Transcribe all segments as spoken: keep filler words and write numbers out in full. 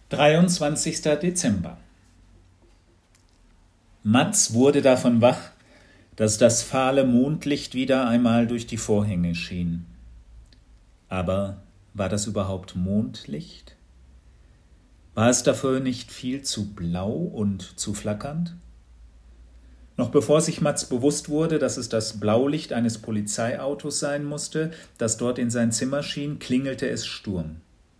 dreiundzwanzigster Dezember. Matz wurde davon wach, dass das fahle Mondlicht wieder einmal durch die Vorhänge schien. Aber war das überhaupt Mondlicht? War es dafür nicht viel zu blau und zu flackernd? Noch bevor sich Matz bewusst wurde, dass es das Blaulicht eines Polizeiautos sein musste, das dort in sein Zimmer schien, klingelte es Sturm.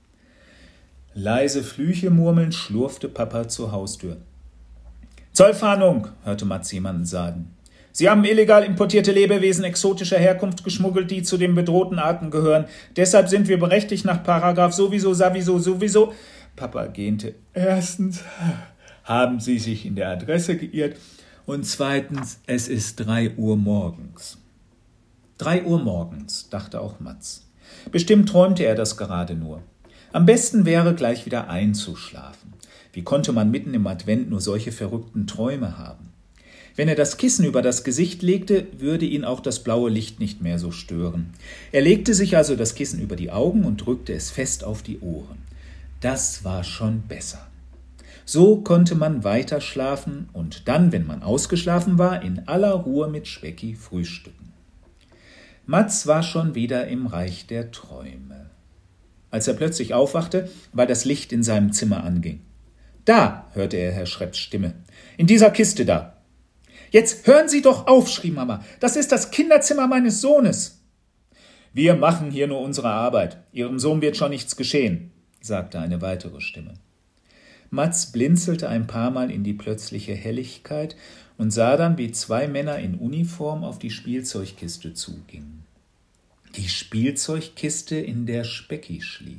Leise Flüche murmelnd schlurfte Papa zur Haustür. »Zollfahndung«, hörte Matz jemanden sagen. »Sie haben illegal importierte Lebewesen exotischer Herkunft geschmuggelt, die zu den bedrohten Arten gehören. Deshalb sind wir berechtigt nach Paragraph sowieso, sowieso, sowieso.« Papa gähnte. »Erstens haben Sie sich in der Adresse geirrt und zweitens, es ist drei Uhr morgens.« Drei Uhr morgens, dachte auch Matz. Bestimmt träumte er das gerade nur. Am besten wäre, gleich wieder einzuschlafen. Wie konnte man mitten im Advent nur solche verrückten Träume haben? Wenn er das Kissen über das Gesicht legte, würde ihn auch das blaue Licht nicht mehr so stören. Er legte sich also das Kissen über die Augen und drückte es fest auf die Ohren. Das war schon besser. So konnte man weiter schlafen und dann, wenn man ausgeschlafen war, in aller Ruhe mit Specki frühstücken. Matz war schon wieder im Reich der Träume. Als er plötzlich aufwachte, weil das Licht in seinem Zimmer anging. »Da«, hörte er Herr Schrebs Stimme, »in dieser Kiste da.« »Jetzt hören Sie doch auf«, schrie Mama, »das ist das Kinderzimmer meines Sohnes.« »Wir machen hier nur unsere Arbeit. Ihrem Sohn wird schon nichts geschehen«, sagte eine weitere Stimme. Matz blinzelte ein paar Mal in die plötzliche Helligkeit und sah dann, wie zwei Männer in Uniform auf die Spielzeugkiste zugingen. Die Spielzeugkiste, in der Specki schlief.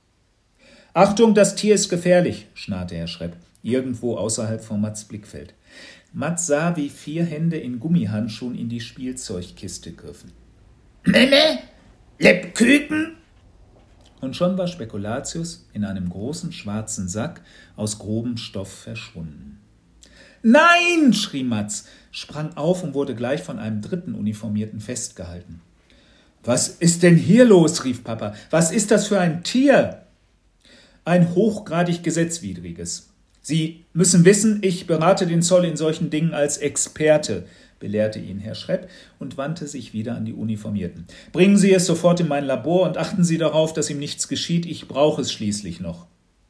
»Achtung, das Tier ist gefährlich«, schnarrte Herr Schrepp, irgendwo außerhalb von Matz' Blickfeld. Matz sah, wie vier Hände in Gummihandschuhen in die Spielzeugkiste griffen. »Memme? Lebküken?« Und schon war Spekulatius in einem großen schwarzen Sack aus grobem Stoff verschwunden. »Nein«, schrie Matz, sprang auf und wurde gleich von einem dritten Uniformierten festgehalten. »Was ist denn hier los?«, rief Papa. »Was ist das für ein Tier?« »Ein hochgradig gesetzwidriges. Sie müssen wissen, ich berate den Zoll in solchen Dingen als Experte«, belehrte ihn Herr Schrepp und wandte sich wieder an die Uniformierten. »Bringen Sie es sofort in mein Labor und achten Sie darauf, dass ihm nichts geschieht. Ich brauche es schließlich noch.«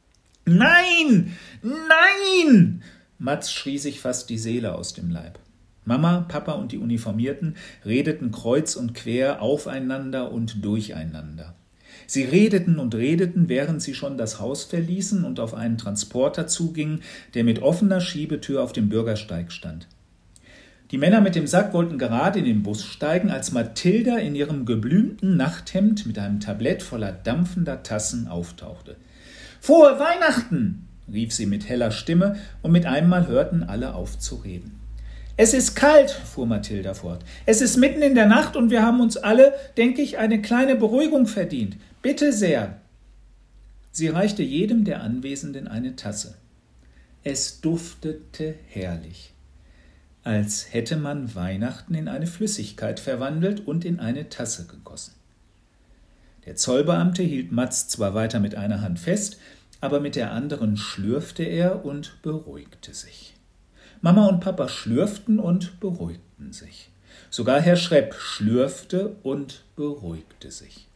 »Nein! Nein!« Matz schrie sich fast die Seele aus dem Leib. Mama, Papa und die Uniformierten redeten kreuz und quer aufeinander und durcheinander. Sie redeten und redeten, während sie schon das Haus verließen und auf einen Transporter zugingen, der mit offener Schiebetür auf dem Bürgersteig stand. Die Männer mit dem Sack wollten gerade in den Bus steigen, als Mathilda in ihrem geblümten Nachthemd mit einem Tablett voller dampfender Tassen auftauchte. »Frohe Weihnachten«, rief sie mit heller Stimme, und mit einmal hörten alle auf zu reden. »Es ist kalt«, fuhr Mathilda fort. »Es ist mitten in der Nacht und wir haben uns alle, denke ich, eine kleine Beruhigung verdient. Bitte sehr.« Sie reichte jedem der Anwesenden eine Tasse. Es duftete herrlich, als hätte man Weihnachten in eine Flüssigkeit verwandelt und in eine Tasse gegossen. Der Zollbeamte hielt Matz zwar weiter mit einer Hand fest, aber mit der anderen schlürfte er und beruhigte sich. Mama und Papa schlürften und beruhigten sich. Sogar Herr Schrepp schlürfte und beruhigte sich.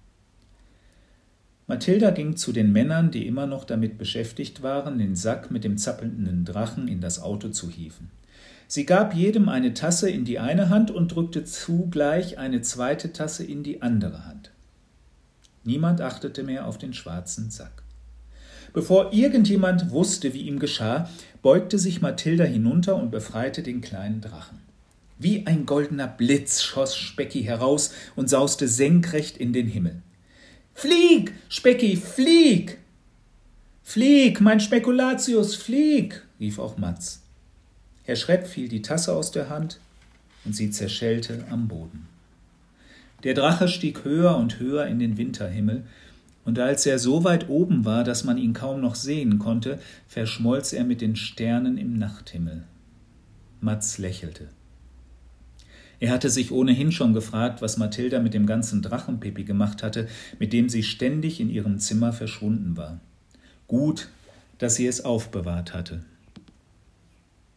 Mathilda ging zu den Männern, die immer noch damit beschäftigt waren, den Sack mit dem zappelnden Drachen in das Auto zu hieven. Sie gab jedem eine Tasse in die eine Hand und drückte zugleich eine zweite Tasse in die andere Hand. Niemand achtete mehr auf den schwarzen Sack. Bevor irgendjemand wusste, wie ihm geschah, beugte sich Mathilda hinunter und befreite den kleinen Drachen. Wie ein goldener Blitz schoss Specki heraus und sauste senkrecht in den Himmel. »Flieg, Specki, flieg!« »Flieg, mein Spekulatius, flieg!« rief auch Matz. Herr Schrepp fiel die Tasse aus der Hand und sie zerschellte am Boden. Der Drache stieg höher und höher in den Winterhimmel, und als er so weit oben war, dass man ihn kaum noch sehen konnte, verschmolz er mit den Sternen im Nachthimmel. Matz lächelte. Er hatte sich ohnehin schon gefragt, was Mathilda mit dem ganzen Drachenpipi gemacht hatte, mit dem sie ständig in ihrem Zimmer verschwunden war. Gut, dass sie es aufbewahrt hatte.